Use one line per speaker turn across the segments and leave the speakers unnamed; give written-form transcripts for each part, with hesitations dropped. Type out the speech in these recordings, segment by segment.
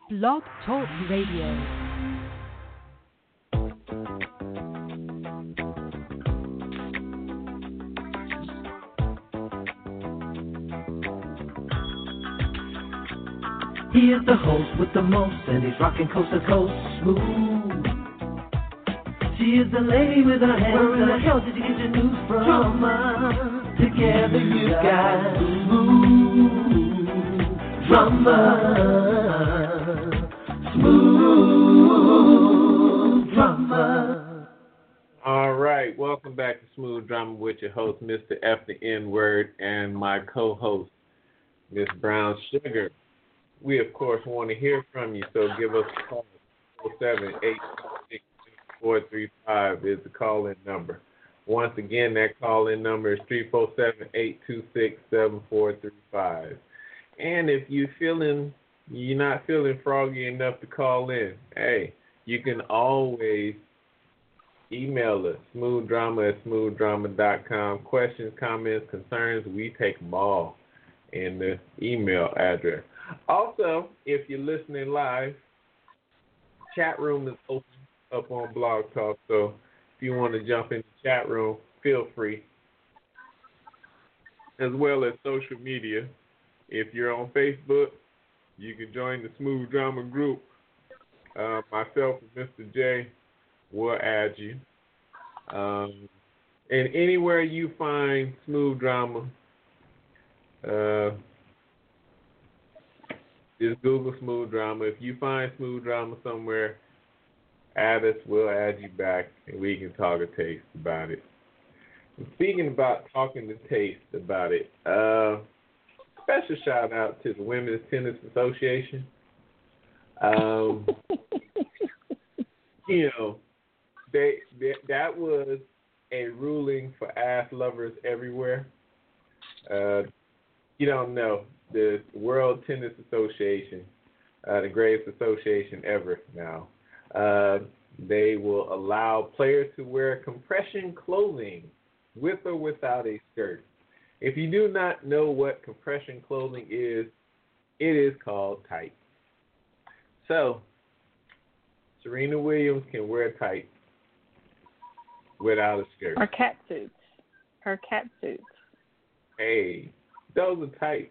Blog Talk Radio.
He is the host with the most, and he's rocking coast to coast smooth. She is the lady with her hands. Where in the hell did you get your news from? Drama. Together you got smooth drama. Smooth drama.
All right, welcome back to Smooth Drama with your host, Mr. F the N-Word, and my co-host, Miss Brown Sugar. We, of course, want to hear from you, so give us a call. 478-435 is the call-in number. Once again, that call-in number is 347-826-7435. And if you're not feeling froggy enough to call in, hey, you can always email us, smoothdrama@smoothdrama.com. Questions, comments, concerns, we take them all in the email address. Also, if you're listening live, chat room is open up on Blog Talk, so if you want to jump in the chat room, feel free. As well as social media. If you're on Facebook, you can join the Smooth Drama group. Myself and Mr. J will add you. And anywhere you find Smooth Drama, just Google Smooth Drama. If you find Smooth Drama somewhere, add us, we'll add you back, and we can talk a taste about it. And speaking about talking to taste about it, special shout out to the Women's Tennis Association. That was a ruling for ass lovers everywhere. You don't know. The World Tennis Association, the greatest association ever now, they will allow players to wear compression clothing with or without a skirt. If you do not know what compression clothing is, it is called tights. So, Serena Williams can wear tights without a skirt.
Her cat suits.
Hey, those are tights.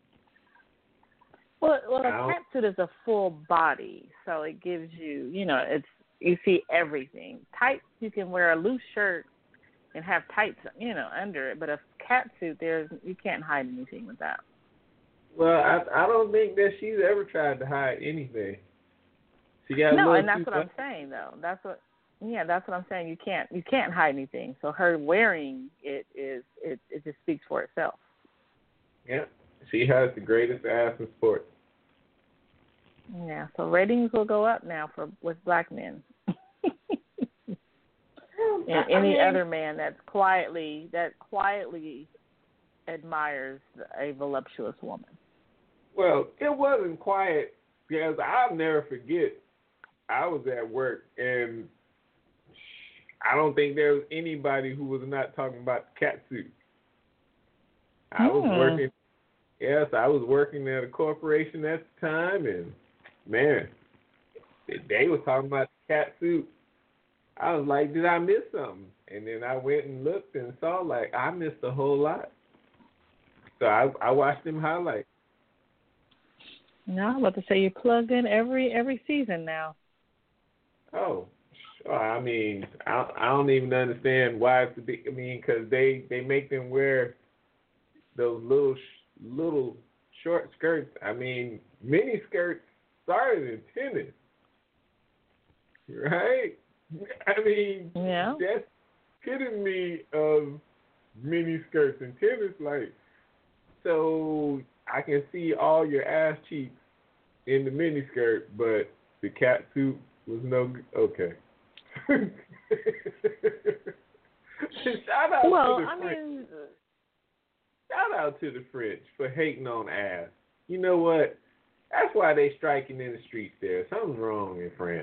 Well, a catsuit is a full body, so it gives you, you see everything. Tights, you can wear a loose shirt and have tights, under it, but a catsuit, you can't hide anything with that.
Well, I don't think that she's ever tried to hide anything. She got
and that's what I'm saying, though. That's what I'm saying. You can't hide anything. So her wearing it just speaks for itself.
Yeah. She has the greatest ass in sports.
Yeah, so ratings will go up now with black men. And any other man that quietly admires a voluptuous woman.
Well, it wasn't quiet because I'll never forget. I was at work and I don't think there was anybody who was not talking about the catsuit. I was working. Yes, I was working at a corporation at the time, and man, they were talking about the catsuit. I was like, did I miss something? And then I went and looked and saw, I missed a whole lot. So I watched them highlights.
No, I'm about to say you're plugged in every season now.
Oh, I mean, I don't even understand why it's big. I mean, because they make them wear those little short skirts. I mean, mini skirts started in tennis, right? I mean,
yeah.
That's epitome of mini skirts in tennis. So I can see all your ass cheeks in the mini skirt, but the cat suit was no good. Okay. Shout out to the French. Shout out to the French for hating on ass. You know what? That's why they striking in the streets there. Something's wrong in France.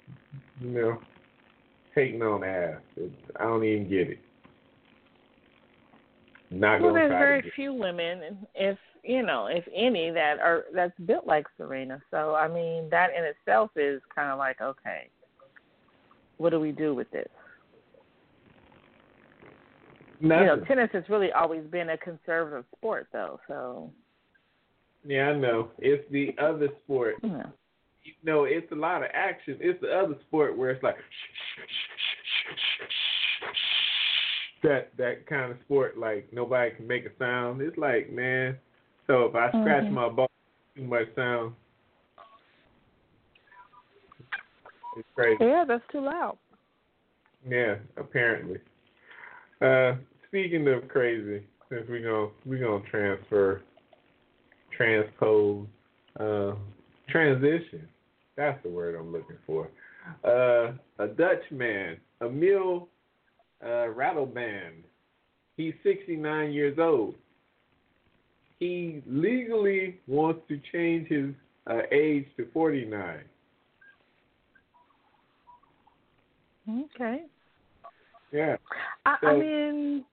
Hating on ass. I don't even get it.
There's very few women. If if any, that's built like Serena. So I mean, that in itself is kind of like, okay, what do we do with this?
Nothing.
Tennis has really always been a conservative sport, though. So.
Yeah, I know. It's the other sport.
Yeah.
It's a lot of action. It's the other sport where it's like that kind of sport, like nobody can make a sound. It's like, man, so if I scratch my ball, too much sound. It's crazy.
Yeah, that's too loud.
Yeah, apparently. Speaking of crazy, since we're gonna transpose, transition. That's the word I'm looking for. A Dutch man, Emil Radelband. He's 69 years old. He legally wants to change his age to 49.
Okay.
Yeah.
I mean,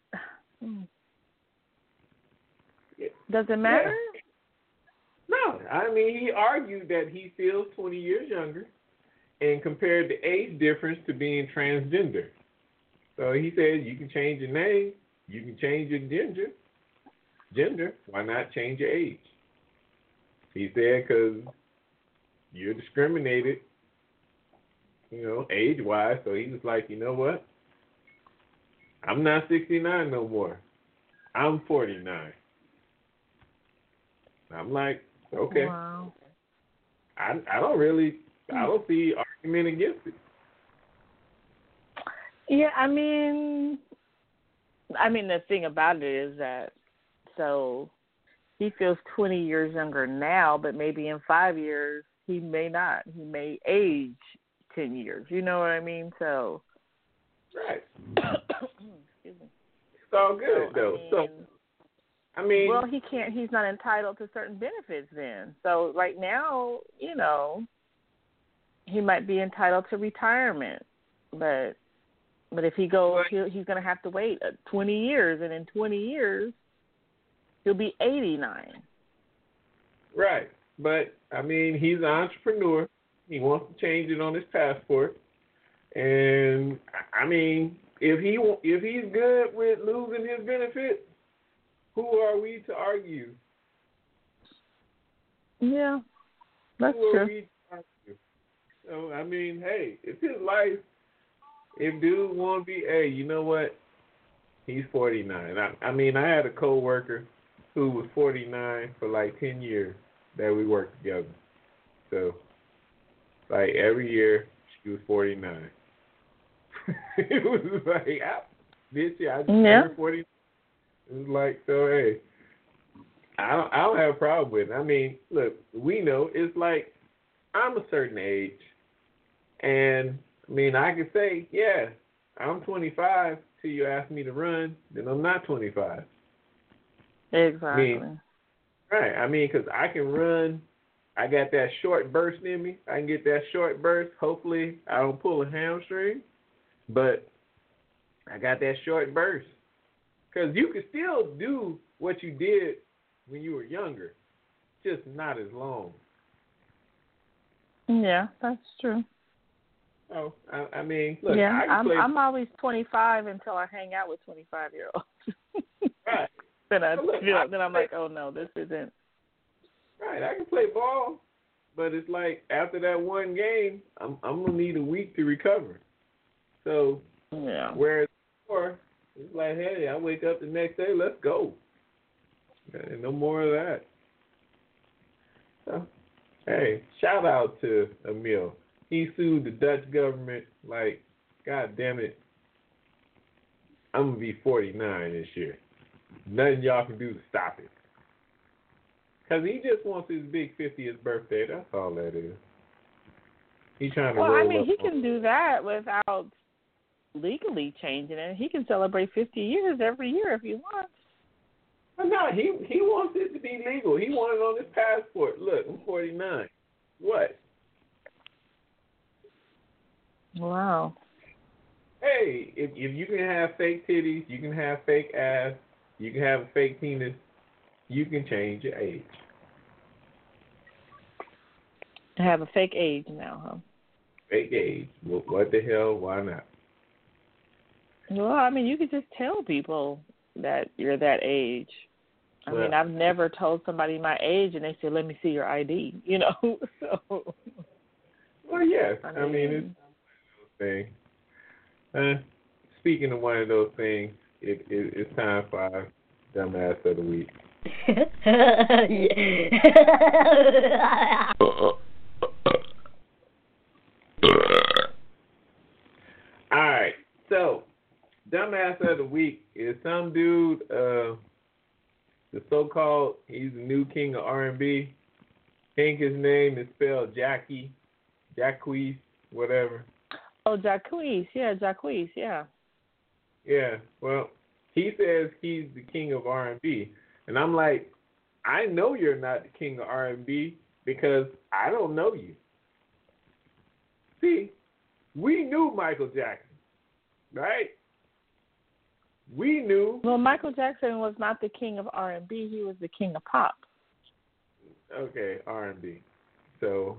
does it matter?
Yeah. No, I mean, he argued that he feels 20 years younger and compared the age difference to being transgender. So he says you can change your name, you can change your gender. Why not change your age? He said because you're discriminated, age-wise. So he was like, you know what? I'm not 69 no more. I'm 49. I'm like, okay.
Wow.
I don't see argument against it.
Yeah, I mean, the thing about it is that, so he feels 20 years younger now, but maybe in 5 years he may not. He may age 10 years. You know what I mean? So.
Right.
Excuse me.
It's all good, though. I mean.
Well, he can't. He's not entitled to certain benefits then. So right now, he might be entitled to retirement, but if he goes, he's going to have to wait 20 years, and in 20 years, he'll be 89.
Right. But, I mean, he's an entrepreneur. He wants to change it on his passport. And, I mean, if he's good with losing his benefits, who are we to argue?
Yeah, that's
who
true.
Are we to argue? So, I mean, hey, it's his life. If dude want to be, hey, you know what? He's 49. I mean, I had a coworker who was 49 for like 10 years that we worked together. So, like every year, she was 49. It was like, this year I just turned 49. It was like, so hey, I don't have a problem with it. I mean, look, we know it's like I'm a certain age, and I mean, I can say, yeah, I'm 25 till you ask me to run, then I'm not 25.
Exactly.
I mean, right. I mean, because I can run. I got that short burst in me. I can get that short burst. Hopefully, I don't pull a hamstring, but I got that short burst. Because you can still do what you did when you were younger, just not as long.
Yeah, that's true.
Oh, I mean, look,
yeah,
I'm
always 25 until I hang out with 25-year-olds.
Right.
Then I'm like, oh no, this isn't.
Right, I can play ball, but it's like after that one game, I'm gonna need a week to recover. So,
yeah.
Whereas before, it's like, hey, I wake up the next day, let's go. And no more of that. So, hey, shout out to Emil. He sued the Dutch government like, God damn it, I'm going to be 49 this year. Nothing y'all can do to stop it. Because he just wants his big 50th birthday. That's all that is. He's trying to roll up.
Well, I mean, he can do that without legally changing it. He can celebrate 50 years every year if he wants.
No, he wants it to be legal. He wants it on his passport. Look, I'm 49. What?
Wow.
Hey, if you can have fake titties, you can have fake ass, you can have a fake penis, you can change your age.
I have a fake age now, huh?
Fake age. What the hell? Why not?
Well, I mean, you could just tell people that you're that age. I
Well,
mean, I've never told somebody my age and they say, "Let me see your ID," you know. So.
Well, yes.
I
I mean, it's one of those things. Speaking of one of those things, it's time for our dumbass of the week. All right. So, dumbass of the week is some dude. The so-called, he's the new king of R&B. I think his name is spelled Jacquees, whatever.
Oh, Jacquees, yeah.
Yeah, well, he says he's the king of R&B. And I'm like, I know you're not the king of R&B because I don't know you. See, we knew Michael Jackson, right? We knew.
Well, Michael Jackson was not the king of R&B. He was the king of pop.
Okay, R&B. So,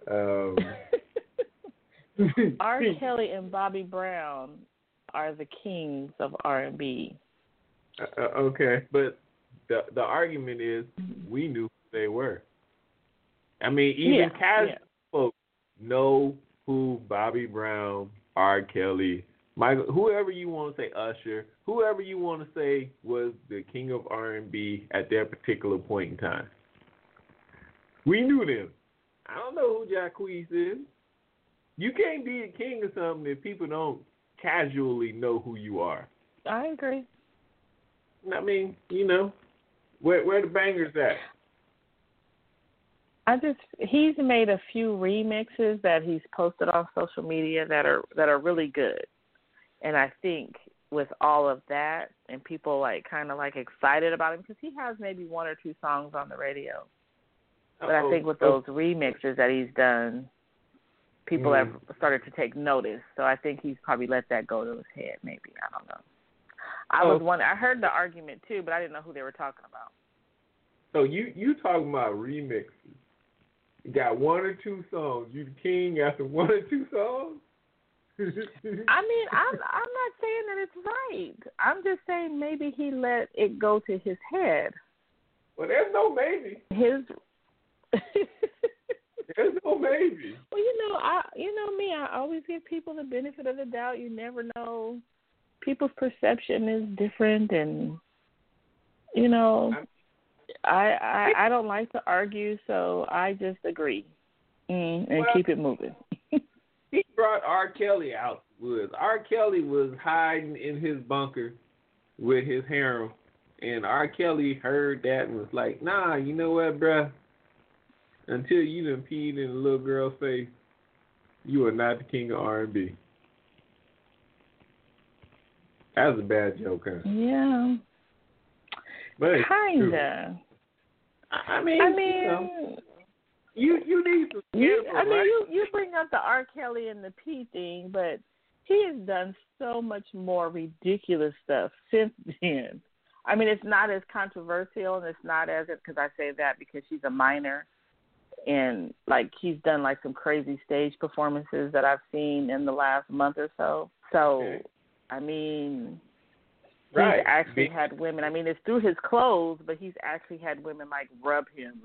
R. Kelly and Bobby Brown are the kings of R&B.
Okay, but the argument is we knew who they were. I mean, even casual folks know who Bobby Brown, R. Kelly, Michael, whoever you want to say, Usher, whoever you want to say was the king of R&B at that particular point in time. We knew them. I don't know who Jacquees is. You can't be a king of something if people don't casually know who you are.
I agree.
I mean, you know, where the bangers at?
He's made a few remixes that he's posted on social media that are really good. And I think with all of that and people kind of excited about him because he has maybe one or two songs on the radio. But I think with those remixes that he's done, people have started to take notice. So I think he's probably let that go to his head maybe. I don't know. I heard the argument too, but I didn't know who they were talking about. So
you talking about remixes. You got one or two songs. You the king after one or two songs?
I mean, I'm not saying that it's right. I'm just saying maybe he let it go to his head.
Well, there's no maybe. There's no maybe.
Well, you know me. I always give people the benefit of the doubt. You never know. People's perception is different, and I don't like to argue, so I just agree and keep it moving.
He brought R. Kelly out. R. Kelly was hiding in his bunker with his harem, and R. Kelly heard that and was like, "Nah, you know what, bruh? Until you done peed in a little girl's face, you are not the king of R&B." That was a bad joke, huh?
Yeah.
But
kinda.
I mean, you need some scandal, right?
You bring up the R. Kelly and the pee thing, but he has done so much more ridiculous stuff since then. I mean, it's not as controversial, and it's not as, because I say that because she's a minor, and he's done some crazy stage performances that I've seen in the last month or so. So, okay. I mean, he's actually had women. I mean, it's through his clothes, but he's actually had women rub him,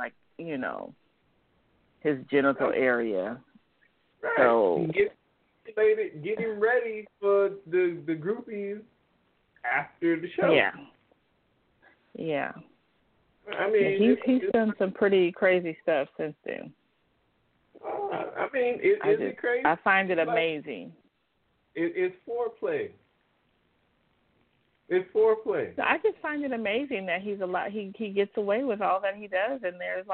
his genital area.
Right.
So
getting ready for the groupies after the show.
Yeah.
I mean,
he's done some pretty crazy stuff since then.
I mean, is it crazy?
I find it amazing.
It's foreplay. It's foreplay.
So I just find it amazing that he gets away with all that he does, and there's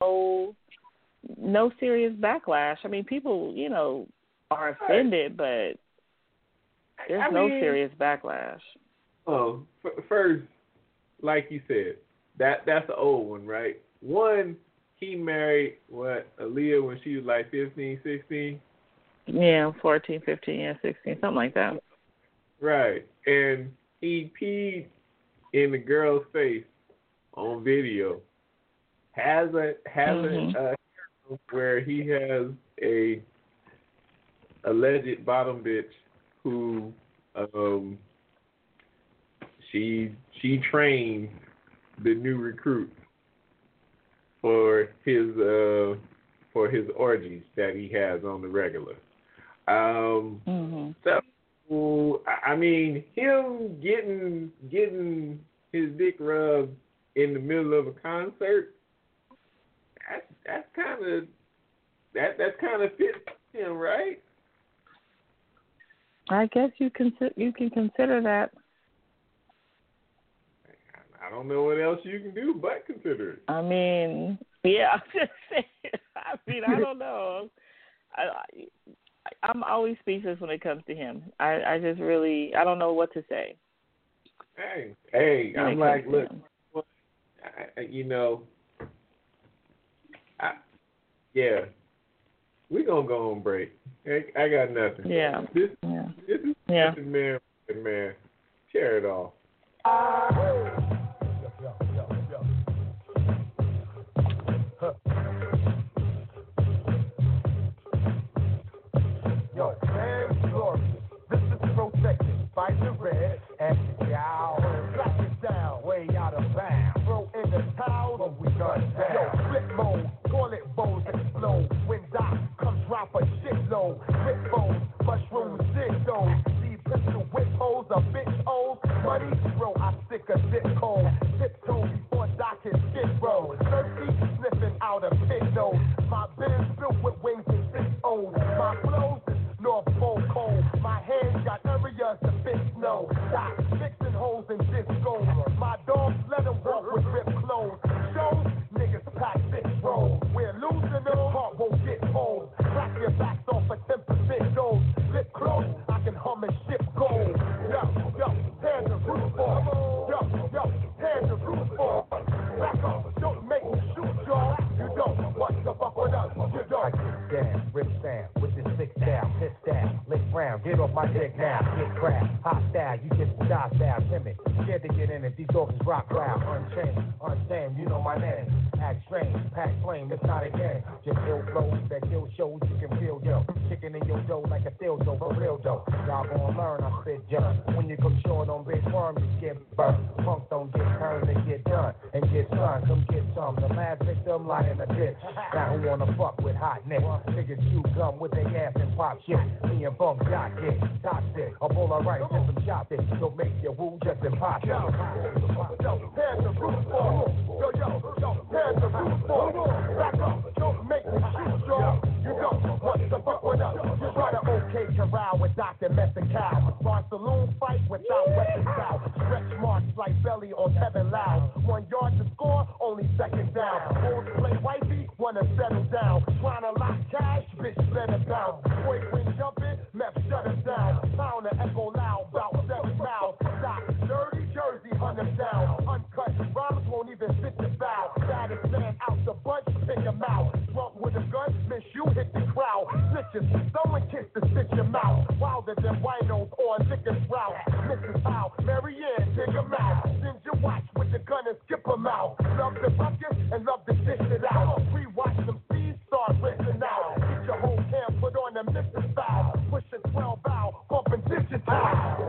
no serious backlash. I mean, people, are offended, but there's no serious backlash.
Oh, first, like you said, that's the old one, right? One, he married, Aaliyah when she was 15, 16?
Yeah, 14, 15, 16, something like that.
Right. And he peed in the girl's face on video has a where he has a alleged bottom bitch who she trained the new recruit for his orgies that he has on the regular. So I mean, him getting his dick rubbed in the middle of a concert, that's kind of fits him, right?
I guess you can consider that.
I don't know what else you can do but consider it.
I mean, yeah, I'm just saying. I mean, I don't know. I'm always speechless when it comes to him. I just really, I don't know what to say.
Hey, I'm like, look, yeah, we're going to go on break. I got nothing.
Yeah.
This is man. Tear it off.
Yo, man, glory. This is protected by the red and the gal. Black it down, way out of bounds. Throw in the towel, but we gun down. Yo, flip mode, toilet bowls explode. When Doc comes drop a shitload. Rip bowls, mushrooms, zigzags. See pistol whip holes, a bitch holes. Money, bro, I stick a zip code. Tiptoe before Doc his skid roll. Thirsty, sniffing out a pit nose. My Benz built with wings and 6 O's. My flows is North Pole cold. My hands got areas to fit snow. Stop fixing holes in disco. My dogs let them walk with ripped clothes. Shows, niggas pack 6 rolls. We're losing them, heart won't get old. Crack your backs off a 10% dose. Lip close, I can hum and ship gold. Yo, hands the roof off. Yo, hands the roof off. Back up, don't make me shoot y'all. You don't want to fuck with us. You don't. I get down, rip down with this 6 down, piss down, lick round, get off my dick now, get crap, hot style, you get the style, timid, scared to get in it, these dogs is rock loud, unchained, untamed, you know my name, act strange, pack flame, it's not a game, just ill flows that kill shows, you can feel, yo, chicken in your dough like a steel dough, for real dough, y'all gon' learn, I spit junk, when you come short on big worm, you get burnt, punks don't get turned, they get done, and get sun, come get some, the last victim lie in the ditch, now who wanna fuck with hot neck, niggas chew gum with their ass and pop shit. Me and Bunk got it, toxic. A bowl of rice and some chopping. Don't make your woo just impossible. Yo, hands the roof off. Yo, hands the roof off. Back up, don't make me shoot y'all. You don't want to fuck with us. You try to OK corral with Dr. Messical. Ron Saloon fight without weapons out. Stretch marks like belly on Kevin Loud. 1 yard to score, only second down. Bulls play wifey, wanna settle down. Trying to lock cash, bitch, let it bounce. Boyfriend jumping, meth shut him down. Pound the echo loud, about 7 miles. Stop, dirty Jersey, hunt him down. Uncut, rhymes won't even fit the foul. Baddest man out the bunch, pick him out. Drunk with a gun, miss you, hit the crowd. Snitches, someone kiss the stitch him out. Wilder than winos on Licker's route. Mrs. Howe, Marianne, dig him out. Send your watch with the gun and skip him out. Love the bucket and love to dish it out. Rewatch them seeds, start rinsing out. Get your whole camp, put on the Mrs. Foul. Push a 12 bow, bumping digital. Yo,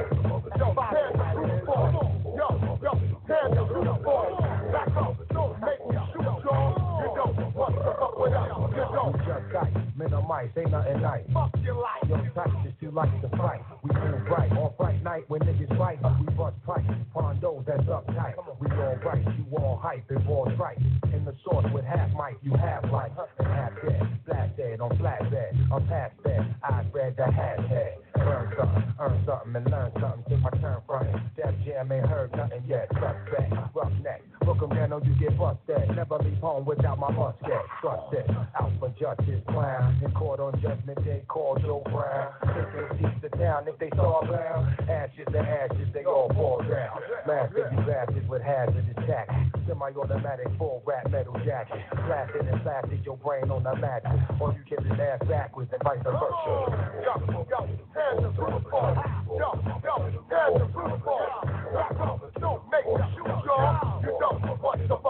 hands the roof off. Yo, hands the roof off. Back up, don't make me shoot y'all. You don't want to fuck with us. You don't. Just dice, minimize, ain't nothing nice. Fuck your life. Yo, type just you like to fight. We move right on Fright night when niggas fight. We bust pipes, pondos that's uptight. We all right, you all hype and all trite. In the sauce with half mic, you half light. And half dead, flat dead on flatbed. I'm past that, I read the hashtag. Earn something and learn something. Take my turn from it. Def Jam ain't heard nothing yet. Suspect, roughneck. Look them down or you get busted. Never leave home without my musket. Trust it. Out for justice, clown. In court on judgment day, call Joe Brown. Taking seats to town if they saw bound. Ashes to ashes, they all fall down. Master you bastards with hazardous tactics. Semi-automatic full rap metal jacket. Blasted and blasted your brain on the mattress. Or you get his ass backwards and vice versa. Yo, hands the roof off. Yo, hands the roof off. Back up, don't make me shoot y'all. You don't want to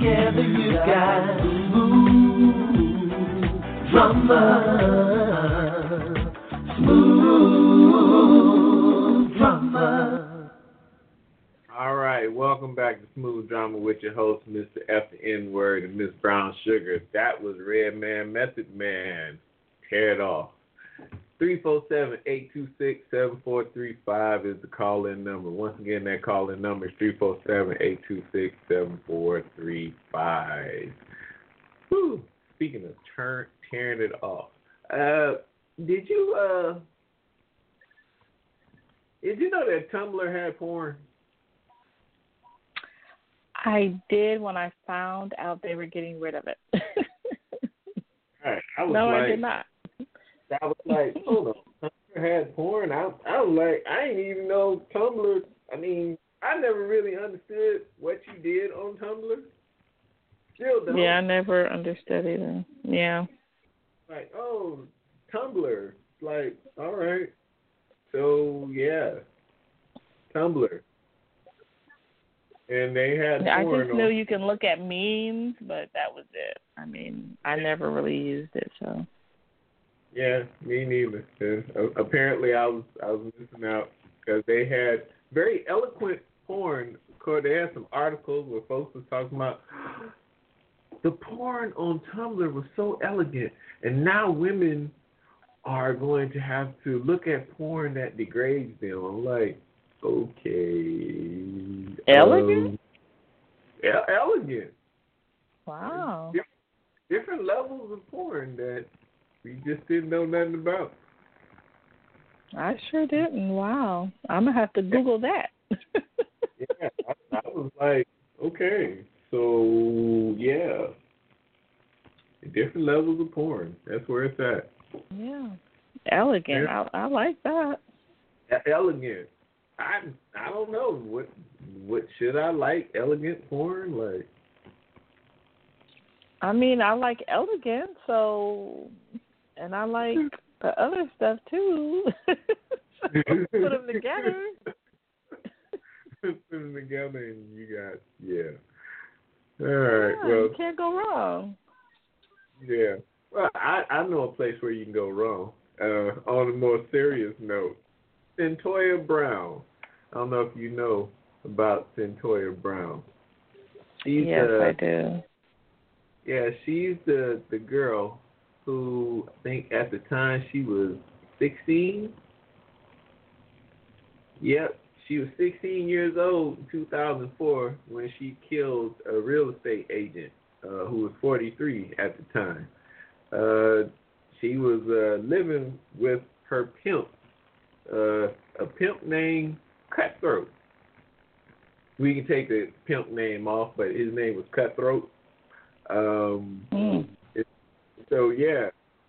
Together you got smooth drama. Smooth drama.
All right, welcome back to Smooth Drama with your host, Mr. F the N-Word and Miss Brown Sugar. That was Redman Method Man. Tear it off. 347-826-7435 is the call-in number. Once again, that call-in number is 347-826-7435. Whew. Speaking of tearing it off, did you know that Tumblr had porn?
I did when I found out they were getting rid of it.
Right.
I did not.
I was like, hold on, Tumblr had porn? I was like, I didn't even know Tumblr. I mean, I never really understood what you did on Tumblr. Still don't.
Yeah, I never understood either. Yeah.
Like, oh, Tumblr. Like, all right. So, yeah, Tumblr. And they had
I
porn
just knew you can look at memes, but that was it. I mean, I never really used it, so.
Yeah, me neither. Apparently, I was missing out because they had very eloquent porn. Of course, they had some articles where folks were talking about the porn on Tumblr was so elegant, and now women are going to have to look at porn that degrades them. I'm like, okay.
Elegant?
Elegant.
Wow.
Different levels of porn that we just didn't know nothing about.
I sure didn't. Wow. I'm going to have to Google that.
Yeah, I was like, okay, so, yeah. Different levels of porn. That's where it's at.
Yeah. Elegant.
Yeah.
I like that.
Elegant. I don't know. What should I like? Elegant porn? Like,
I mean, I like elegant, so, and I like the other stuff too. So put them together.
Put them together and you got, yeah. All right,
Yeah,
well.
you can't go wrong.
Yeah. Well, I know a place where you can go wrong. On a more serious note, Cyntoia Brown. I don't know if you know about Cyntoia Brown.
Yes, I do.
Yeah, she's the girl who I think at the time she was 16. Yep, she was 16 years old in 2004 when she killed a real estate agent who was 43 at the time. She was living with her pimp, a pimp named Cutthroat. We can take the pimp name off, but his name was Cutthroat. So, yeah,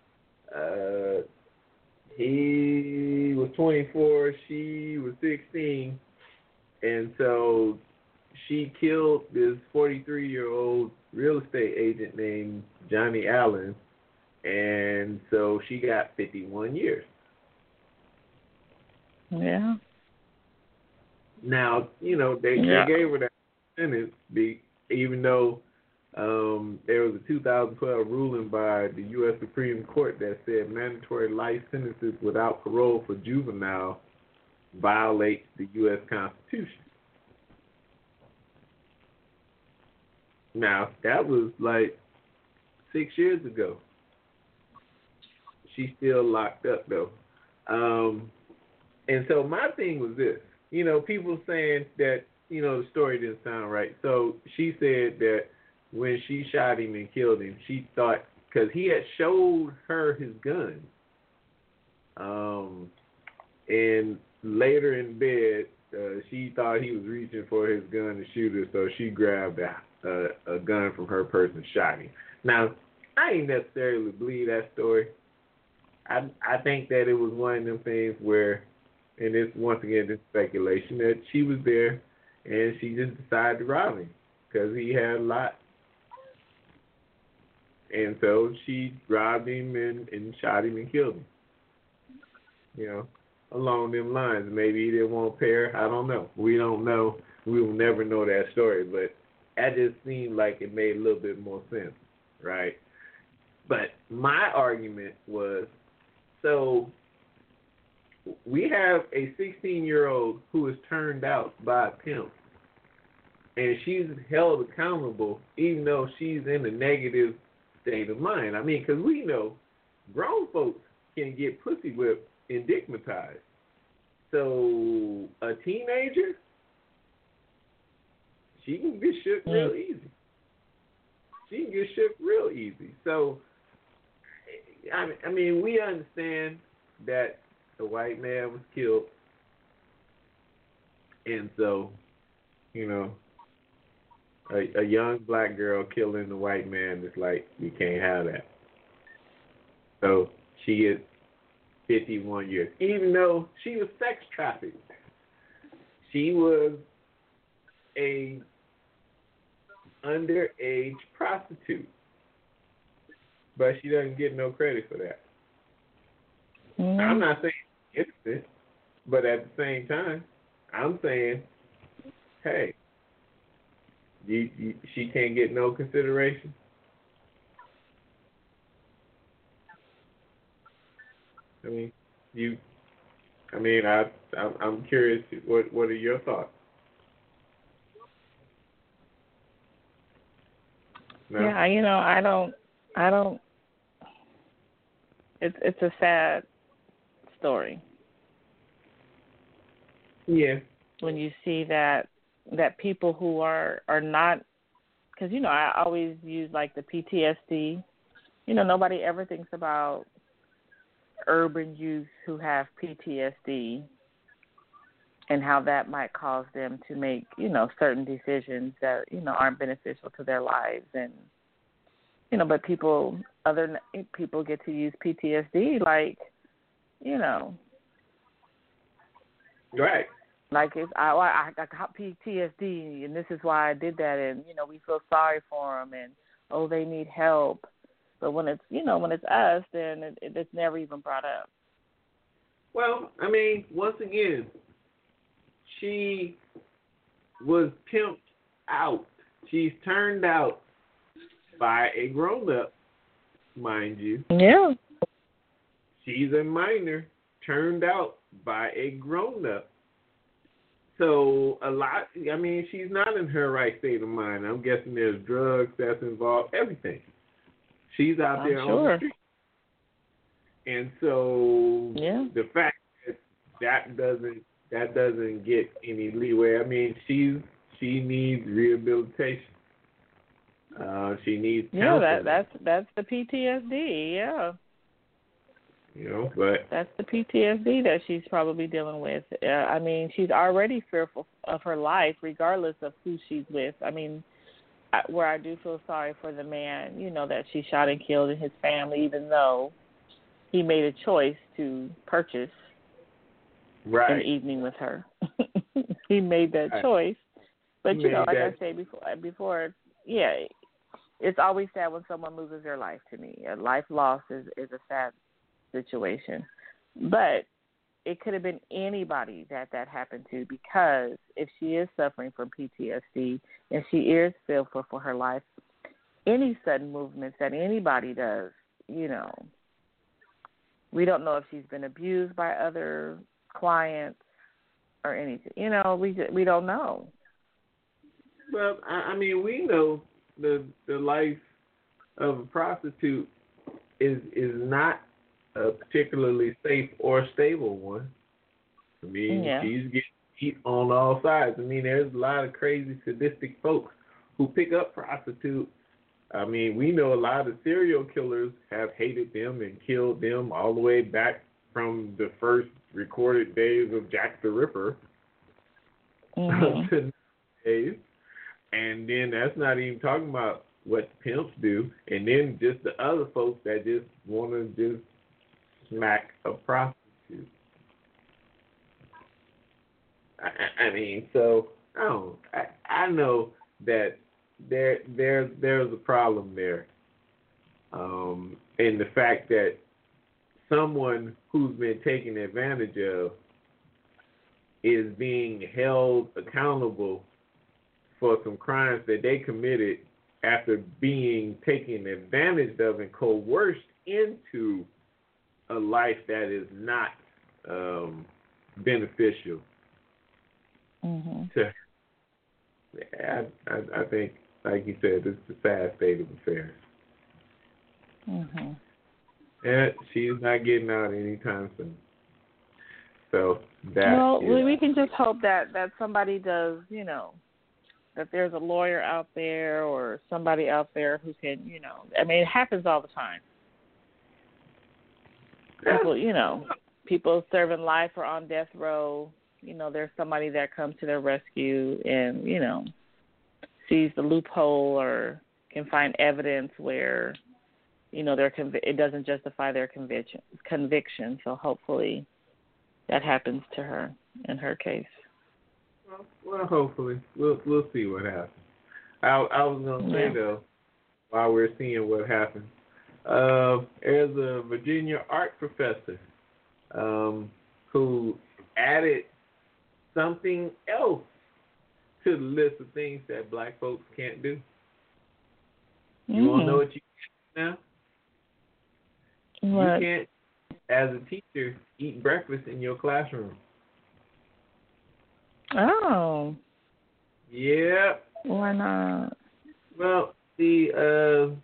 he was 24, she was 16, and so she killed this 43-year-old real estate agent named Johnny Allen, and so she got 51 years.
Yeah.
Now, you know, they gave her that sentence, even though there was a 2012 ruling by the U.S. Supreme Court that said mandatory life sentences without parole for juvenile violates the U.S. Constitution. Now, that was like 6 years ago. She's still locked up, though. And so my thing was this. You know, people saying that, you know, the story didn't sound right. So she said that when she shot him and killed him, she thought, because he had showed her his gun. And later in bed, she thought he was reaching for his gun to shoot her, so she grabbed a gun from her purse and shot him. Now, I ain't necessarily believe that story. I think that it was one of them things where, and it's once again this speculation, that she was there and she just decided to rob him because he had a lot. And so she robbed him and shot him and killed him. You know, along them lines. Maybe he didn't want to pay her. I don't know. We don't know. We will never know that story. But that just seemed like it made a little bit more sense, right? But my argument was, so we have a 16-year-old who is turned out by a pimp, and she's held accountable even though she's in a negative state of mind. I mean, because we know grown folks can get pussy whipped and dickmatized. So a teenager, she can get shook real easy. She can get shook real easy. So, I mean, we understand that the white man was killed. And so, you know, a young black girl killing the white man is like, you can't have that. So she gets 51 years. Even though she was sex trafficked. She was a underage prostitute. But she doesn't get no credit for that. Mm-hmm. I'm not saying it's innocent, but at the same time, I'm saying, hey, she can't get no consideration. I'm curious. What are your thoughts? No?
Yeah, you know, I don't. It's a sad story.
Yeah.
When you see that people who are not, because, you know, I always use like the PTSD. You know, nobody ever thinks about urban youth who have PTSD and how that might cause them to make, you know, certain decisions that, you know, aren't beneficial to their lives. And, you know, but other people get to use PTSD like, you know.
Right.
Like if I got PTSD and this is why I did that, and, you know, we feel sorry for them and, oh, they need help. But when it's, you know, when it's us, then it's never even brought up.
Well, I mean, once again, she was pimped out. She's turned out by a grown-up, mind you.
Yeah.
She's a minor, turned out by a grown-up. So she's not in her right state of mind. I'm guessing there's drugs that's involved, everything. She's out there on the street. And so the fact that doesn't get any leeway. I mean, she needs rehabilitation. She needs counseling.
Yeah, that's the PTSD. Yeah.
You know, but
that's the PTSD that she's probably dealing with. I mean, she's already fearful of her life, regardless of who she's with. I mean, where I do feel sorry for the man, you know, that she shot and killed in his family, even though he made a choice to purchase an evening with her. He made that choice. But, you know, like I said before, yeah, it's always sad when someone loses their life to me. A life loss is a sad situation. But it could have been anybody that happened to, because if she is suffering from PTSD and she is fearful for her life, any sudden movements that anybody does, you know, we don't know if she's been abused by other clients or anything. You know, we don't know.
Well, I mean, we know the life of a prostitute is not a particularly safe or stable one. I mean, she's getting beat on all sides. I mean, there's a lot of crazy, sadistic folks who pick up prostitutes. I mean, we know a lot of serial killers have hated them and killed them all the way back from the first recorded days of Jack the Ripper to nowadays. And then that's not even talking about what the pimps do. And then just the other folks that just want to just smack a prostitute. I mean, so I know that there's a problem there, in the fact that someone who's been taken advantage of is being held accountable for some crimes that they committed after being taken advantage of and coerced into a life that is not beneficial to her. I think, like you said, this is a sad state of affairs. And she's not getting out anytime soon. So that
we can just hope that somebody does, that there's a lawyer out there or somebody out there who can, I mean, it happens all the time. People, people serving life or on death row, there's somebody that comes to their rescue and, sees the loophole or can find evidence where, it doesn't justify their conviction. So hopefully that happens to her in her case.
Well, hopefully we'll see what happens. I was gonna say though, while we're seeing what happens, there's a Virginia art professor who added something else to the list of things that black folks can't do. You want to know what you can't now?
What?
You can't, as a teacher, eat breakfast in your classroom.
Oh.
Yeah.
Why not?
Well, the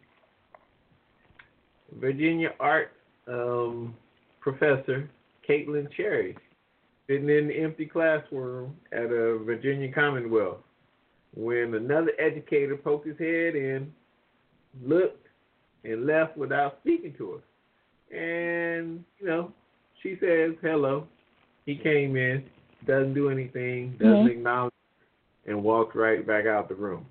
Virginia art professor, Caitlin Cherry, sitting in the empty classroom at a Virginia Commonwealth when another educator poked his head in, looked, and left without speaking to her. And, she says hello. He came in, doesn't do anything, doesn't acknowledge, and walks right back out the room.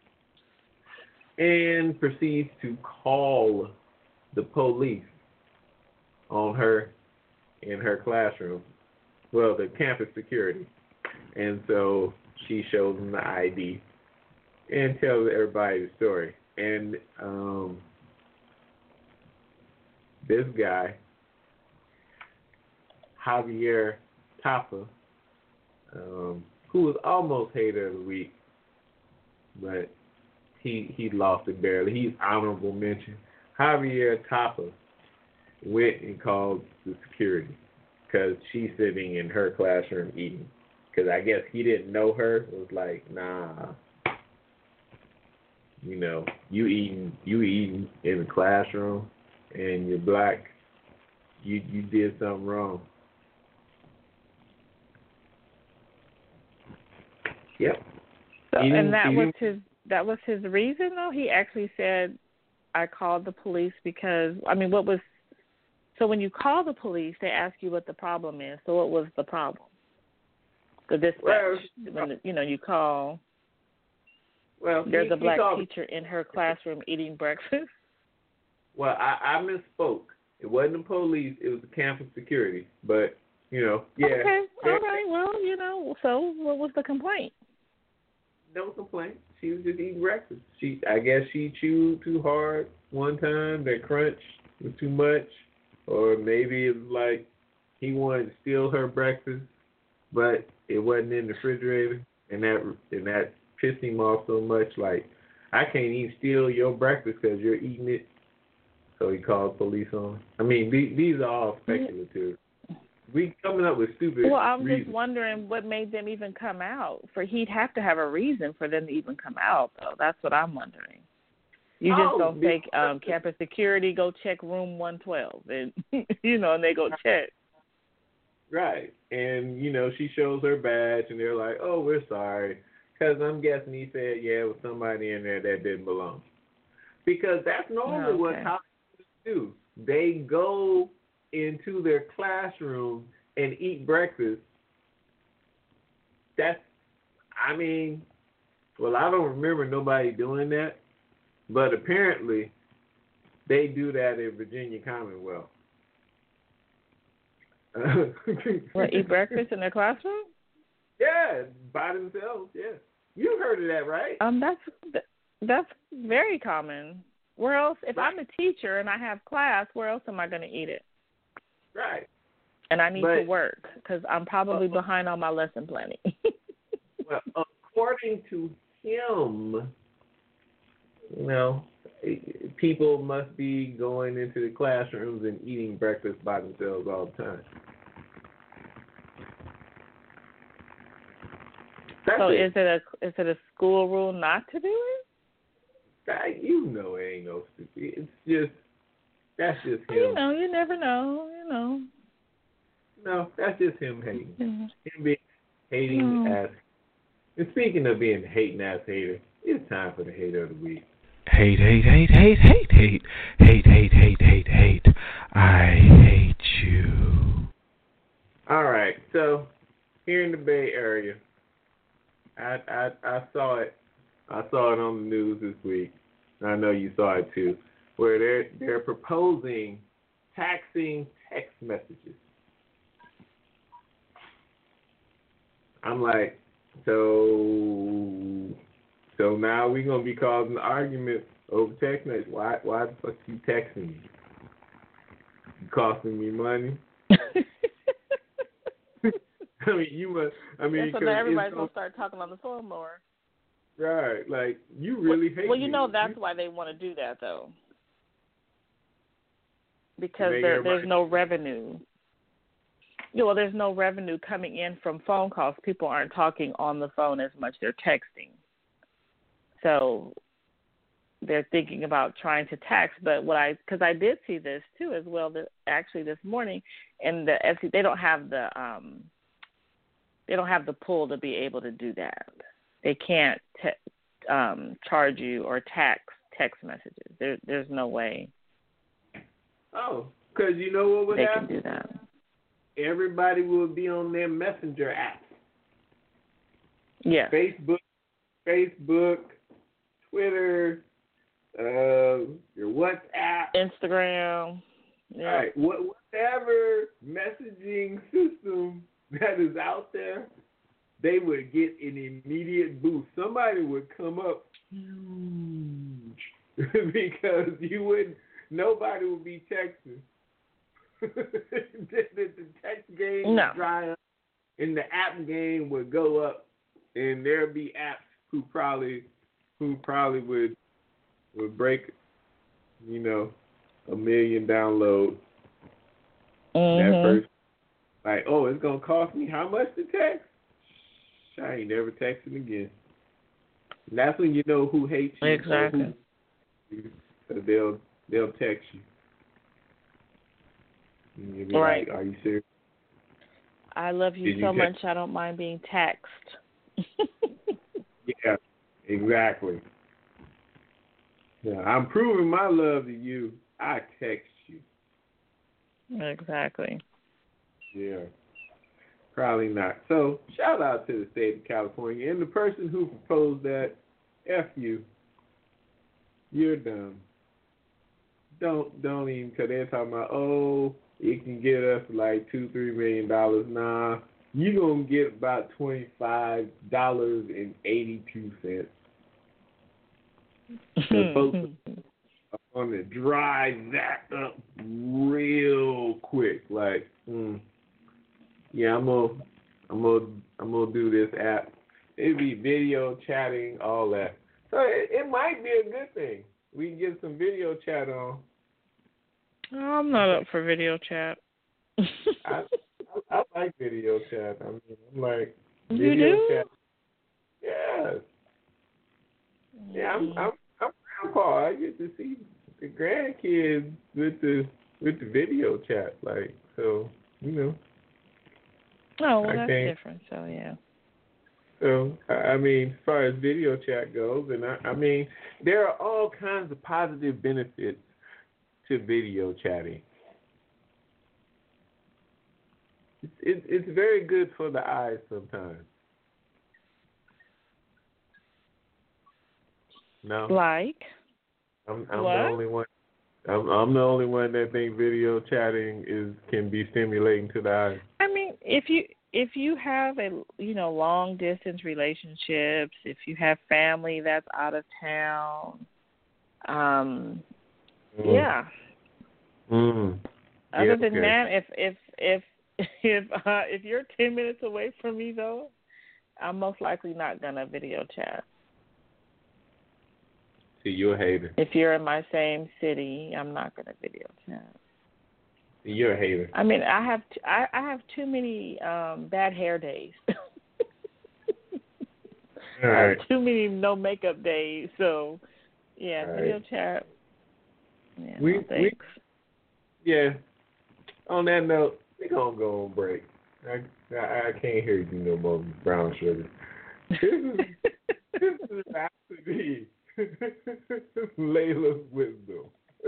And proceeds to call the police on her in her classroom. Well, the campus security. And so she shows them the ID and tells everybody the story. And this guy, Javier Tapa, who was almost hater of the week, but he lost it barely. He's honorable mention. Javier Tapa went and called the security because she's sitting in her classroom eating. Because I guess he didn't know her. It was like, nah, you eating in the classroom and you're black, you did something wrong. Yep.
So, and that was his reason though? He actually said, I called the police because, so when you call the police, they ask you what the problem is. So what was the problem? The dispatch, when you call, there's a black teacher in her classroom eating breakfast.
Well, I misspoke. It wasn't the police, it was the campus security. But, yeah.
Okay, all right, well, so what was the complaint?
No complaint. She was just eating breakfast. I guess she chewed too hard one time. That crunch was too much. Or maybe it was like he wanted to steal her breakfast, but it wasn't in the refrigerator. And that pissed him off so much. Like, I can't even steal your breakfast because you're eating it. So he called police on. I mean, these are all speculative. We coming up with stupid
Well, I'm
reasons.
just wondering what made them even come out. He'd have to have a reason for them to even come out, though. That's what I'm wondering. You just don't take campus security, go check room 112, and and they go check.
Right, and she shows her badge, and they're like, "Oh, we're sorry," because I'm guessing he said, "Yeah, it was somebody in there that didn't belong," because that's normally what college students do. They go into their classroom and eat breakfast. I don't remember nobody doing that, but apparently they do that in Virginia Commonwealth.
What, eat breakfast in their classroom?
Yeah, by themselves, yeah. You heard of that, right?
That's very common. Where else, if I'm a teacher and I have class, where else am I going to eat it?
Right.
And I need to work because I'm probably behind on my lesson planning.
Well, according to him, people must be going into the classrooms and eating breakfast by themselves all the time.
So is it a school rule not to do it?
It ain't no stupid. It's just that's just him.
You never know.
No, that's just him hating.
Mm-hmm.
Him being hating ass. And speaking of being hating ass hater, it's time for the hater of the week.
Hate. I hate you.
All right, so here in the Bay Area, I saw it. I saw it on the news this week. I know you saw it too, where they're proposing taxing text messages. I'm like, so now we're gonna be causing arguments over text messages. Why the fuck you texting me? You costing me money? I mean, you must. I mean,
so now everybody's gonna start talking on the phone more.
Right, like you really hate.
Well,
me.
that's why they want to do that though, because there's no revenue. Well, there's no revenue coming in from phone calls. People aren't talking on the phone as much; they're texting. So they're thinking about trying to tax. But because I did see this too as well. Actually, this morning, and the FCC, they don't have the pull to be able to do that. They can't charge you or tax text messages. There's no way.
Oh, because you know what would happen?
They can do that.
Everybody will be on their messenger apps.
Yeah.
Facebook, Twitter, your WhatsApp,
Instagram. Yeah.
All right. Whatever messaging system that is out there, they would get an immediate boost. Somebody would come up huge because nobody would be texting. the text game would dry up, and the app game would go up, and there'd be apps who probably would break, 1 million downloads.
Mm-hmm.
That first, like, oh, it's gonna cost me how much to text? I ain't never texting again. And that's when you know who hates you.
Exactly.
They'll text you. And you'll be
right.
Like, are you serious?
I love you so much I don't mind being taxed.
Yeah, exactly. Yeah, I'm proving my love to you. I text you.
Exactly.
Yeah. Probably not. So, shout out to the state of California and the person who proposed that. F you. You're dumb. Don't even, because they're talking about, it can get us like $2-3 million. Nah, you're going to get about $25.82. So folks are going to drive that up real quick. Like, yeah, I'm gonna do this app. It'll be video chatting, all that. So it might be a good thing. We can get some video chat on.
I'm not up for video chat.
I like video chat. I mean, I'm like
video
you do? Chat. Yes. Yeah, I'm grandpa. I get to see the grandkids with the video chat. Like, so
Oh, well, that's different. So yeah.
So I mean, as far as video chat goes, and I mean, there are all kinds of positive benefits to video chatting. It's very good for the eyes sometimes. No.
Like.
I'm the only one. I'm the only one that thinks video chatting can be stimulating to the eyes.
I mean, if you have a long distance relationships, if you have family that's out of town, yeah. Other than that, if you're 10 minutes away from me though, I'm most likely not gonna video chat.
See, you're a hater.
If you're in my same city, I'm not going to video chat.
You're a hater.
I mean, I have too many bad hair days.
All
I
right.
have too many no makeup days. So, yeah,
All
video
right.
chat. Yeah,
We-
no thanks.
Yeah. On that note, we're going to go on break. I can't hear you no more, Brown Sugar. This is Rhapsody. Layla's Wisdom.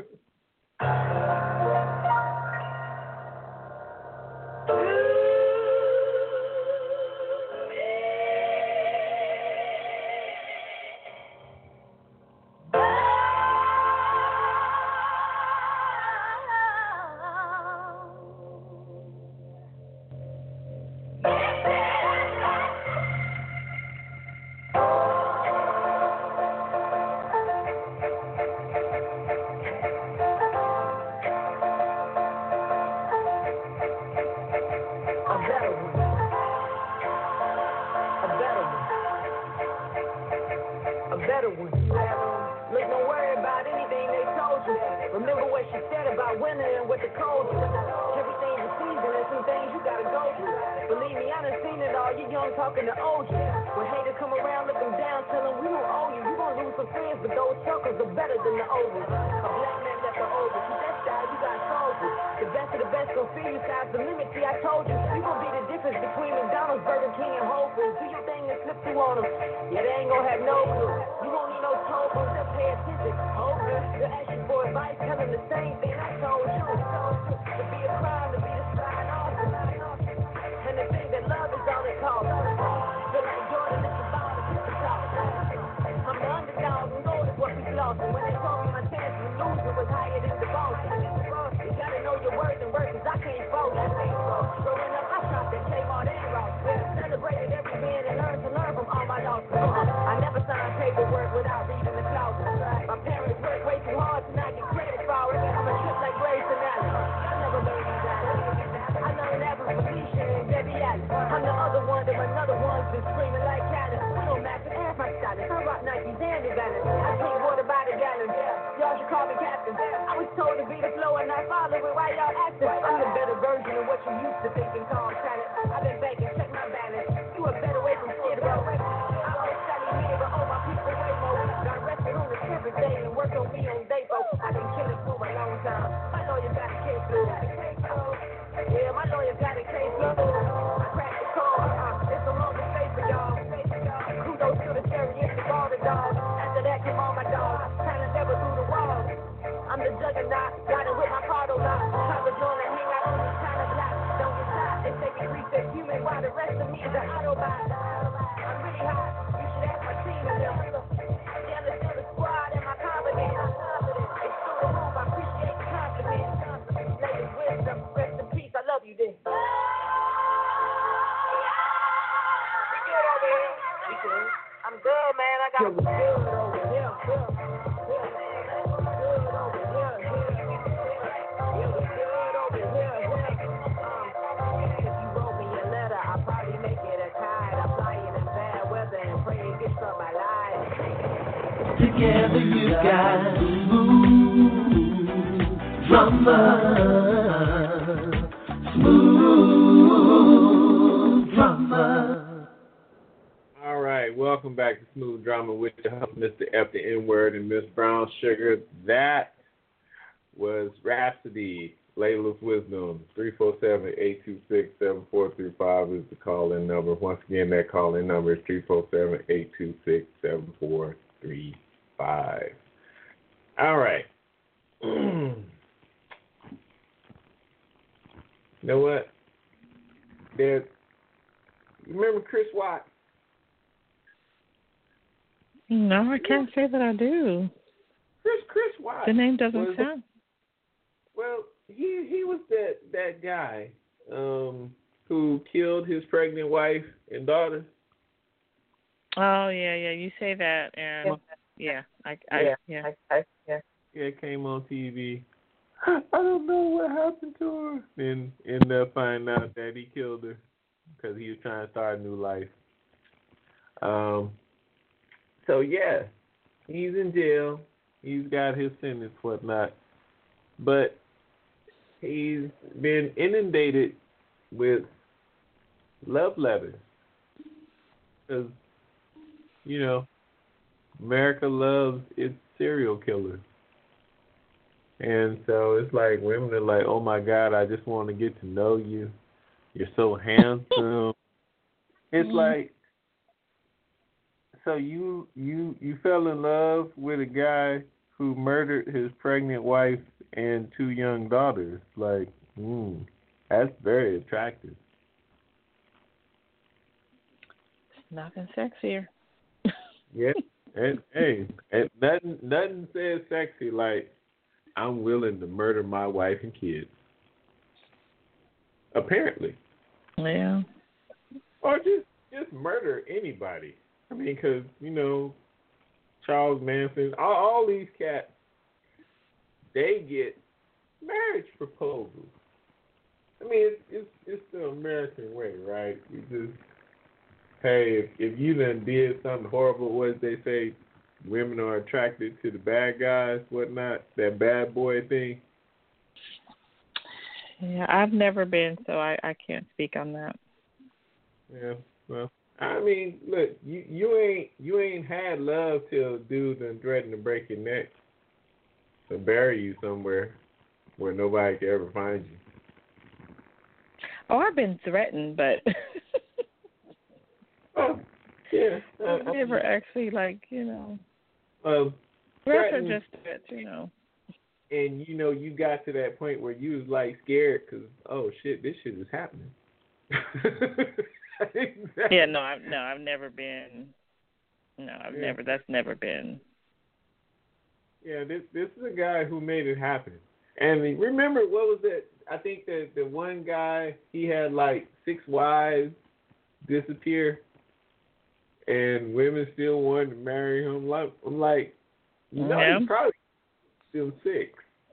Together you got smooth drummer, smooth drummer. All right, welcome back to Smooth Drama with your host, Mr. F the N-Word and Miss Brown Sugar. That was Rhapsody, Layla's Wisdom. 347-826-7435 is the call-in number. Once again, that call-in number is 347-826-7435. All right. You know what? You remember Chris Watts?
No, I can't say that I do.
Chris Watts.
The name doesn't sound.
Well, he was that guy who killed his pregnant wife and daughter.
Oh yeah, you say that, and
it came on TV. I don't know what happened to her. Then ended up finding out that he killed her because he was trying to start a new life. So yeah, He's in jail. He's got his sentence, whatnot. But he's been inundated with love letters. Because, you know, America loves its serial killers. And so it's like women are like, oh my God, I just want to get to know you. You're so handsome. It's like, so you fell in love with a guy who murdered his pregnant wife and 2 young daughters. Like, that's very attractive.
Nothing sexier.
Yeah. And nothing says sexy like I'm willing to murder my wife and kids. Apparently.
Yeah.
Or just murder anybody. I mean, because, you know, Charles Manson, all these cats, they get marriage proposals. I mean, it's the American way, right? You just, hey, if you done did something horrible, what they say, women are attracted to the bad guys, whatnot, that bad boy thing.
Yeah, I've never been, so I can't speak on that.
Yeah, well, I mean, look, you ain't had love till dude done threatened to break your neck or bury you somewhere where nobody can ever find you.
Oh, I've been threatened, but
Oh, yeah.
I've never actually, like, you know. Threats are just threats, you know.
And, you know, you got to that point where you was, like, scared because, oh, shit, this shit is happening.
Yeah, I've never been. No, that's never been.
Yeah, this is a guy who made it happen. And remember, what was it? I think that the one guy, he had, like, 6 wives disappear, and women still wanted to marry him. I'm like, you know, he's probably still 6.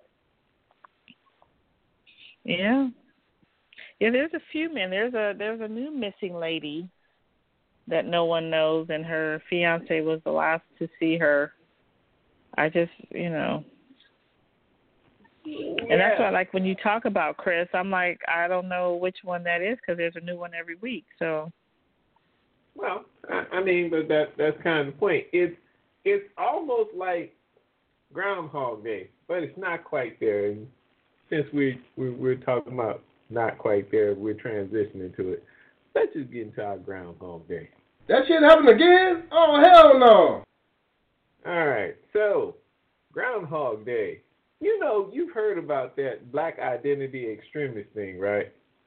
Yeah. Yeah, there's a few men. There's a new missing lady that no one knows, and her fiance was the last to see her. I just, you know. Yeah. And that's why, like, when you talk about Chris, I'm like, I don't know which one that is because there's a new one every week. So.
Well, I mean, but that's kind of the point. It's almost like Groundhog Day, but it's not quite there. And since we're talking about not quite there, we're transitioning to it. Let's just get into our Groundhog Day.
That shit happened again? Oh, hell no.
All right, so Groundhog Day. You know, you've heard about that black identity extremist thing, right?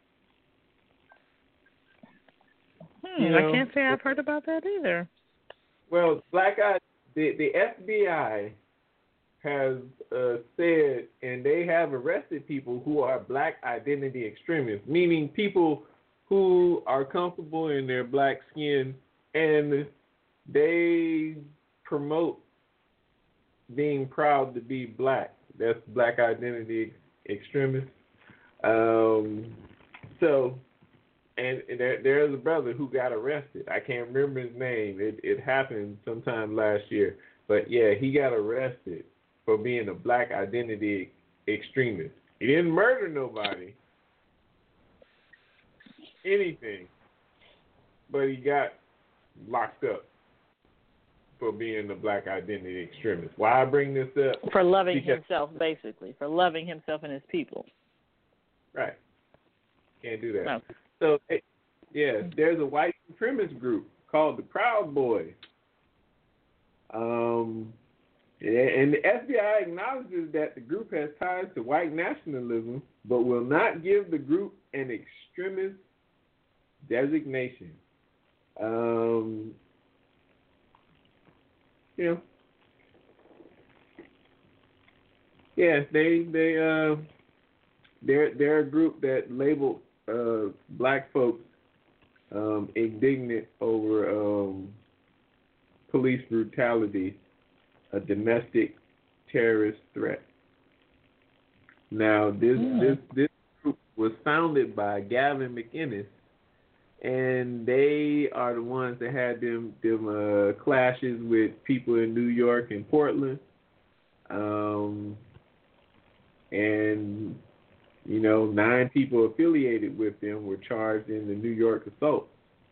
You know,
I can't say I've heard about that either.
Well, the FBI has said, and they have arrested people who are black identity extremists, meaning people who are comfortable in their black skin and they promote being proud to be black. That's black identity extremists. So, and there's a brother who got arrested. I can't remember his name. It happened sometime last year. But, yeah, he got arrested for being a black identity extremist. He didn't murder nobody, anything, but he got locked up for being a black identity extremist. Why I bring this up?
For loving himself, basically. For loving himself and his people. Right.
Can't do that.
No.
So, yeah, there's a white supremacist group called the Proud Boys. And the FBI acknowledges that the group has ties to white nationalism, but will not give the group an extremist designation. Yeah, they're a group that labeled black folks indignant over police brutality, a domestic terrorist threat. Now, this group was founded by Gavin McInnes, and they are the ones that had them clashes with people in New York and Portland. And 9 people affiliated with them were charged in the New York assault.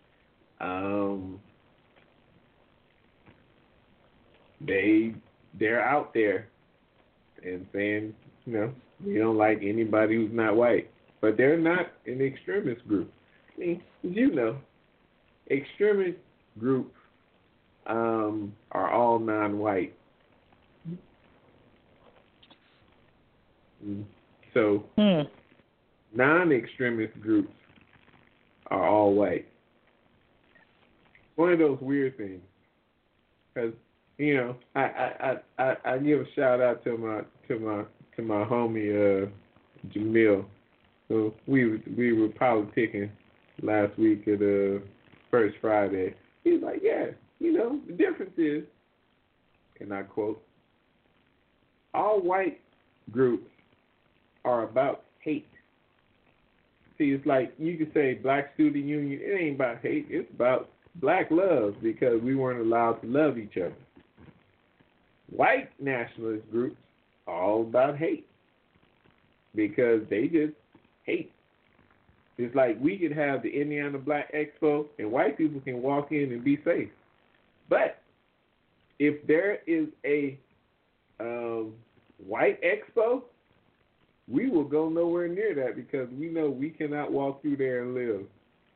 They're out there and saying, we don't like anybody who's not white. But they're not an extremist group. I mean, extremist groups are all non-white. So non-extremist groups are all white. One of those weird things, because I give a shout out to my homie Jamil. So we were politicking last week at First Friday. He's like, yeah, the difference is, and I quote, all white groups are about hate. See, it's like you could say Black Student Union, it ain't about hate, it's about black love because we weren't allowed to love each other. White nationalist groups are all about hate because they just hate. It's like we could have the Indiana Black Expo and white people can walk in and be safe. But if there is a white expo, we will go nowhere near that because we know we cannot walk through there and live.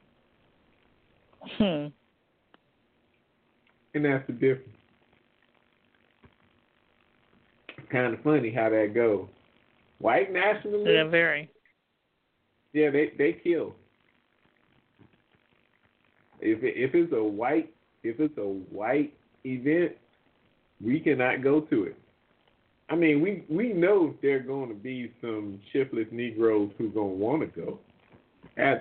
And that's the difference. Kind of funny how that goes. White nationalists.
Yeah, very.
Yeah, they kill. If it's a white event, we cannot go to it. I mean, we know there are going to be some shiftless Negroes who gonna want to go. That's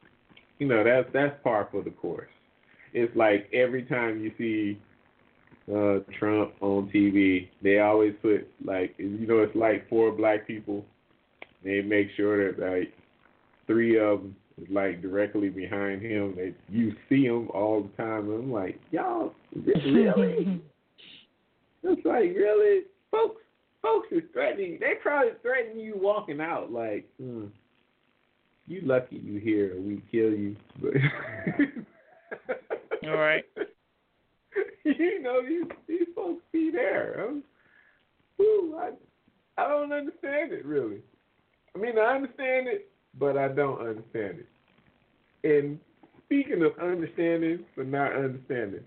par for the course. It's like every time you see Trump on TV, they always put it's like 4 black people. They make sure that like 3 of them is like directly behind him. You see them all the time. And I'm like, y'all, really? It's like, really? Folks is threatening. They probably threatening you walking out. Like, you lucky you here, or we kill you. But
all right.
These folks be there. I don't understand it really. I mean, I understand it, but I don't understand it. And speaking of understanding but not understanding,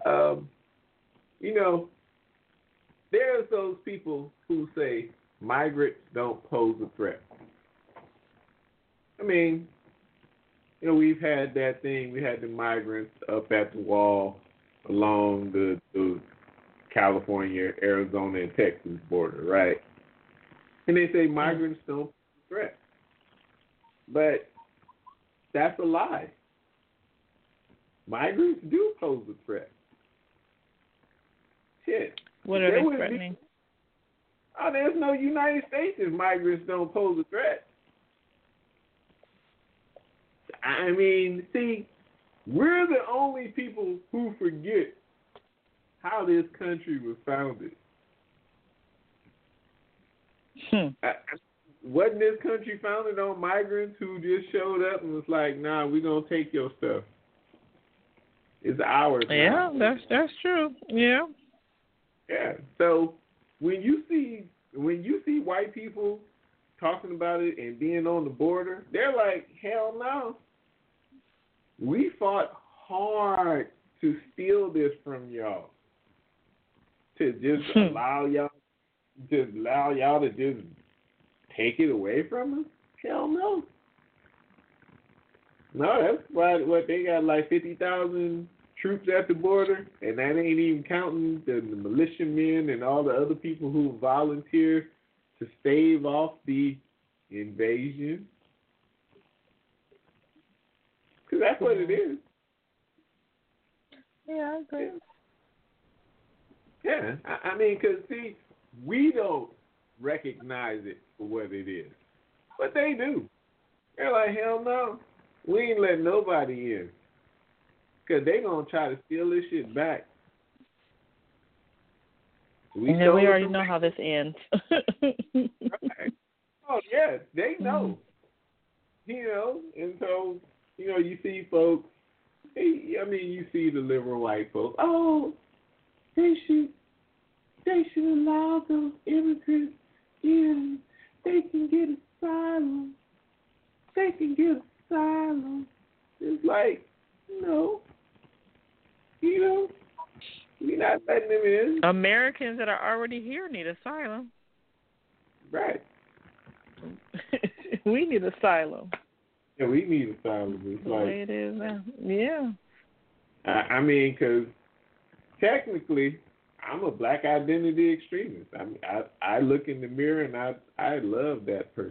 there's those people who say migrants don't pose a threat. I mean, we've had that thing. We had the migrants up at the wall along the California, Arizona, and Texas border, right? And they say migrants don't pose a threat. But that's a lie. Migrants do pose a threat. Shit.
What are they threatening?
There's no United States if migrants don't pose a threat. I mean, see, we're the only people who forget how this country was founded. Wasn't this country founded on migrants who just showed up and was like, nah, we're going to take your stuff. It's ours now.
Yeah, that's true. Yeah.
Yeah. So when you see white people talking about it and being on the border, they're like, hell no. We fought hard to steal this from y'all. To just allow y'all to just take it away from us? Hell no. No, that's why they got like 50,000 troops at the border, and that ain't even counting the militiamen and all the other people who volunteer to stave off the invasion. Because that's what it is.
Yeah, I agree.
Yeah, I mean, because, see, we don't recognize it for what it is. But they do. They're like, hell no. We ain't letting nobody in. Because they going to try to steal this shit back.
We already know how this ends.
Right. Oh, yes, they know. And so, you see folks, you see the liberal white folks, oh, they should allow those immigrants in. They can get asylum. It's like, no. We're not letting them in.
Americans that are already here need asylum.
Right.
We need asylum.
Yeah, we need asylum. It's
the
like,
way it is now. Yeah.
Because technically, I'm a black identity extremist. I look in the mirror and I love that person.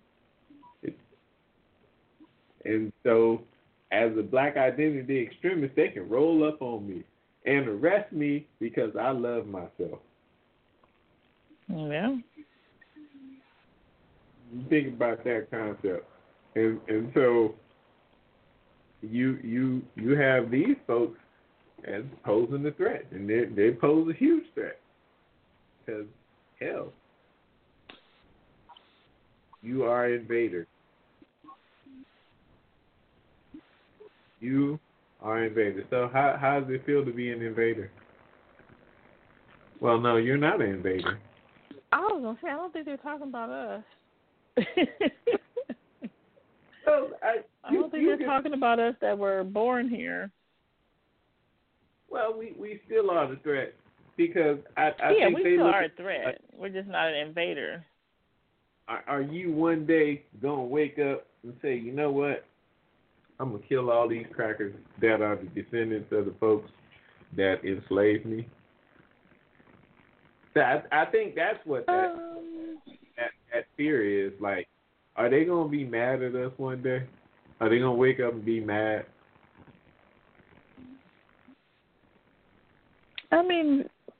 And so, as a black identity extremist, they can roll up on me and arrest me because I love myself.
Yeah.
Think about that concept. And so you have these folks as posing a threat, and they pose a huge threat. Because, hell, you are an invader. You are an invader. So how does it feel to be an invader? Well, no, you're not an invader.
I was going to say, I don't think they're talking about us. I don't think they're talking about us that were born here.
Well, we still are the threat because I
think
we
still are a threat. We're just not an invader.
Are you one day gonna wake up and say, you know what? I'm gonna kill all these crackers that are the descendants of the folks that enslaved me? I think that's what that fear is. Like, are they gonna be mad at us one day? Are they gonna wake up and be mad?
I mean,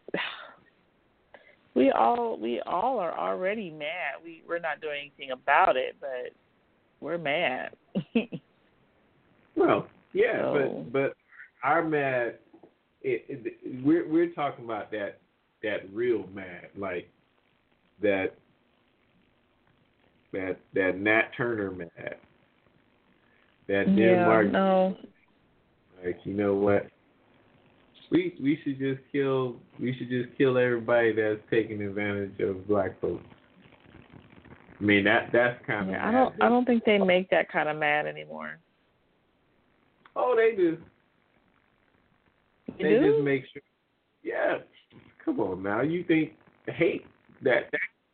we all are already mad. We're not doing anything about it, but we're mad.
Well, yeah, so. but our mad, we're talking about that real mad, like that Nat Turner mad, that Denmark.
No.
Like, you know what? We should just kill everybody that's taking advantage of black folks. I mean that's kind of.
I don't think they make that kind of mad anymore.
Oh, they do. They just make sure. Yeah, come on now. You think hate that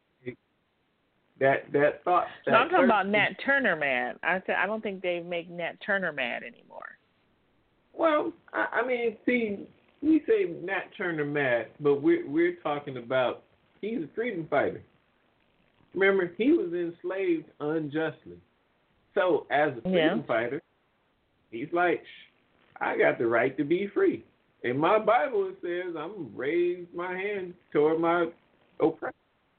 thought?
No, I'm talking about Nat Turner mad. I said I don't think they make Nat Turner mad anymore.
Well, I mean, see, we say Nat Turner mad, but we're talking about he's a freedom fighter. Remember, he was enslaved unjustly. So as a freedom fighter, he's like, I got the right to be free. In my Bible, it says I'm going to raise my hand toward my oppressor.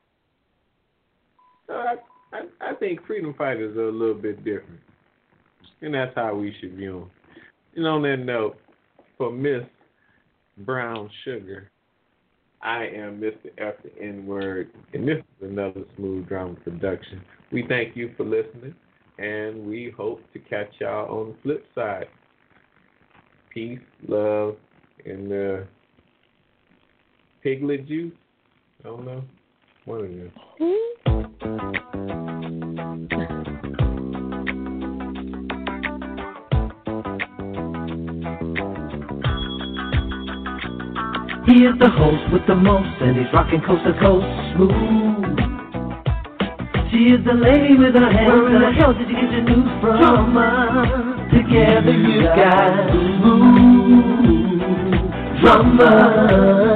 So I think freedom fighters are a little bit different. And that's how we should view them. And on that note, for Miss Brown Sugar, I am Mr. F the N-Word, and this is another Smooth Drama production. We thank you for listening, and we hope to catch y'all on the flip side. Peace, love, and piglet juice. I don't know. One of them.
He is the host with the most, and he's rocking coast to coast smooth. She is the lady with her hands. Where in the hell did you get your news from? Drama. Together you got smooth drama.